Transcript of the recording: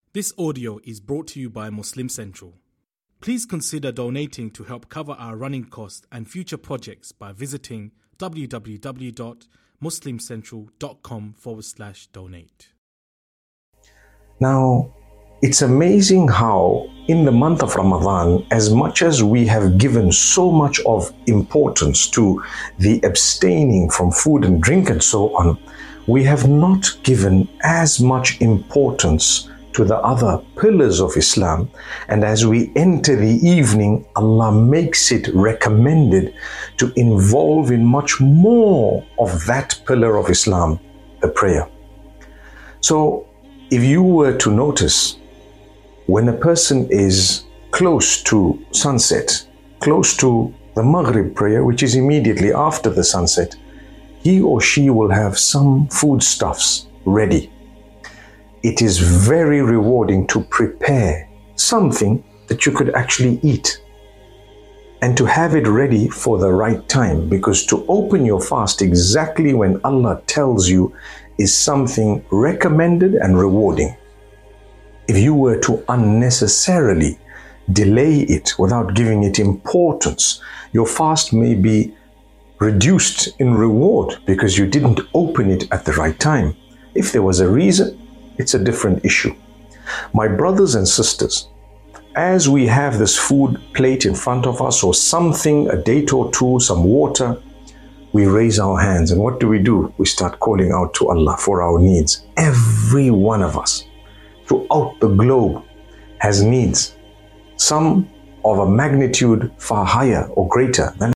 This audio is brought to you by Muslim Central. Please consider donating to help cover our running costs and future projects by visiting www.muslimcentral.com/donate. Now, it's amazing how in the month of Ramadan, as much as we have given so much of importance to the abstaining from food and drink and so on, we have not given as much importance to the other pillars of Islam. And as we enter the evening, Allah makes it recommended to involve in much more of that pillar of Islam, the prayer. So if you were to notice, when a person is close to sunset, close to the Maghrib prayer, which is immediately after the sunset, he or she will have some foodstuffs ready. It is very rewarding to prepare something that you could actually eat and to have it ready for the right time, because to open your fast exactly when Allah tells you is something recommended and rewarding. If you were to unnecessarily delay it without giving it importance, your fast may be reduced in reward because you didn't open it at the right time. If there was a reason, it's a different issue. My brothers and sisters, as we have this food plate in front of us or something, a date or two, some water, we raise our hands. And what do? We start calling out to Allah for our needs. Every one of us throughout the globe has needs, some of a magnitude far higher or greater than